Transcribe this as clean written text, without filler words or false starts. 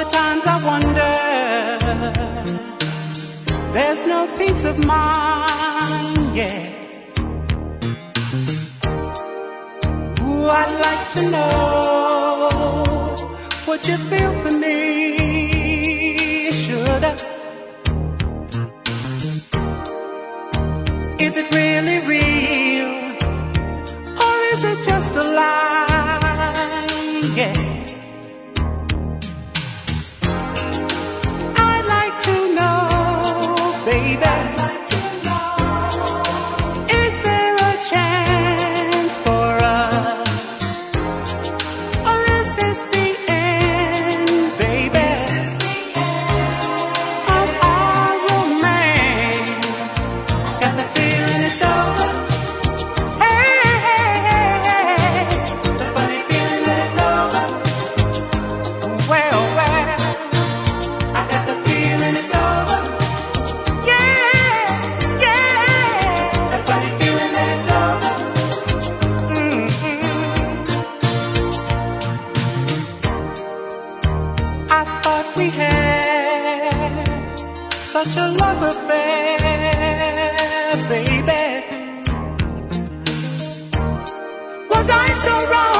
the times I wonder, there's no peace of mind, yeah. Ooh, I'd like to know what you feel for me, shoulda. Is it really real, or is it just a lie, yeah. We had such a love affair, baby. Was I so wrong?